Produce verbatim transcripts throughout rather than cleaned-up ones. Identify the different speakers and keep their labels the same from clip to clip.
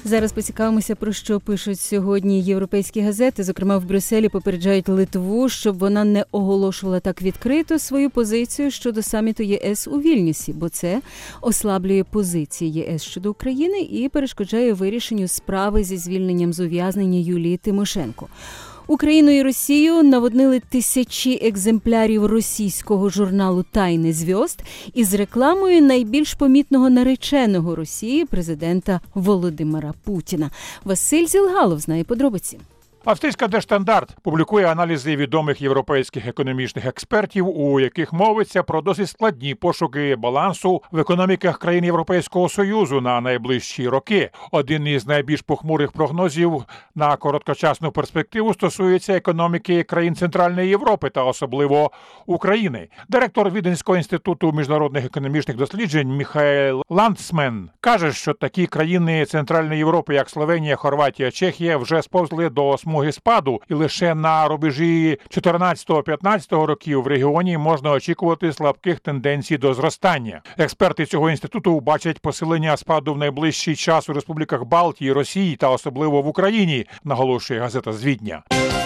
Speaker 1: Зараз поцікавимося, про що пишуть сьогодні європейські газети. Зокрема, в Брюсселі попереджають Литву, щоб вона не оголошувала так відкрито свою позицію щодо саміту ЄС у Вільнюсі, бо це ослаблює позиції ЄС щодо України і перешкоджає вирішенню справи зі звільненням з ув'язнення Юлії Тимошенко. Україну і Росію наводнили тисячі екземплярів російського журналу «Тайны звезд» із рекламою найбільш помітного нареченого Росії президента Володимира Путіна. Василь Зілгалов знає подробиці.
Speaker 2: Австрійська Der Standard публікує аналізи відомих європейських економічних експертів, у яких мовиться про досить складні пошуки балансу в економіках країн Європейського Союзу на найближчі роки. Один із найбільш похмурих прогнозів на короткочасну перспективу стосується економіки країн Центральної Європи та особливо України. Директор Віденського інституту міжнародних економічних досліджень Міхаел Ландсмен каже, що такі країни Центральної Європи, як Словенія, Хорватія, Чехія, вже сповзли до смуги спаду, і лише на рубежі чотирнадцятого-п'ятнадцятого років в регіоні можна очікувати слабких тенденцій до зростання. Експерти цього інституту бачать посилення спаду в найближчий час у республіках Балтії, Росії та особливо в Україні, наголошує газета з Відня.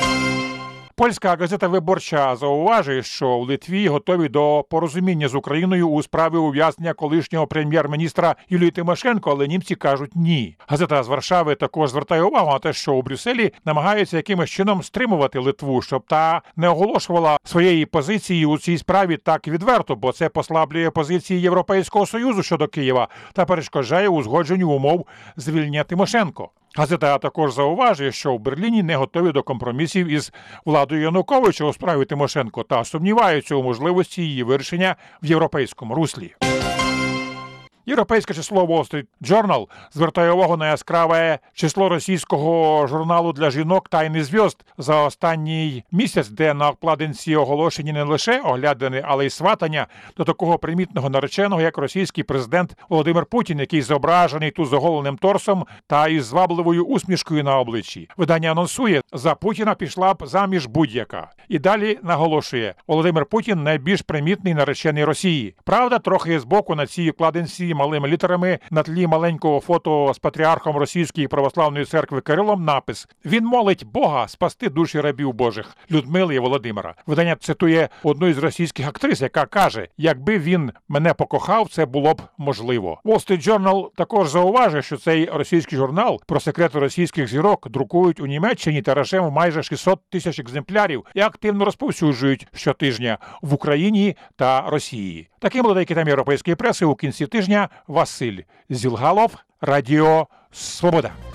Speaker 2: Польська газета «Виборча» зауважує, що в Литві готові до порозуміння з Україною у справі ув'язнення колишнього прем'єр-міністра Юлії Тимошенко, але німці кажуть ні. Газета з Варшави також звертає увагу на те, що у Брюсселі намагаються якимось чином стримувати Литву, щоб та не оголошувала своєї позиції у цій справі так відверто, бо це послаблює позиції Європейського Союзу щодо Києва та перешкоджає узгодженню умов звільнення Тимошенко. Газета також зауважує, що в Берліні не готові до компромісів із владою Януковича у справі Тимошенко та сумніваються у можливості її вирішення в європейському руслі. Європейське число Wall Street Journal звертає увагу на яскраве число російського журналу для жінок «Тайны звезд» за останній місяць, де на обкладинці оголошені не лише оглядини, але й сватання до такого примітного нареченого, як російський президент Володимир Путін, який зображений тут з оголеним торсом та із звабливою усмішкою на обличчі. Видання анонсує, за Путіна пішла б заміж будь-яка. І далі наголошує, Володимир Путін найбільш примітний наречений Росії. Правда, трохи збоку на цій обкладинці малими літерами на тлі маленького фото з патріархом Російської православної церкви Кирилом напис «Він молить Бога спасти душі рабів Божих Людмили і Володимира». Видання цитує одну із російських актрис, яка каже, якби він мене покохав, це було б можливо. Wall Street Journal також зауважує, що цей російський журнал про секрети російських зірок друкують у Німеччині тиражем в майже шістсот тисяч екземплярів і активно розповсюджують щотижня в Україні та Росії. Таким були деякі теми європейської преси у кінці тижня. Василь Зілгалов, Радіо Свобода.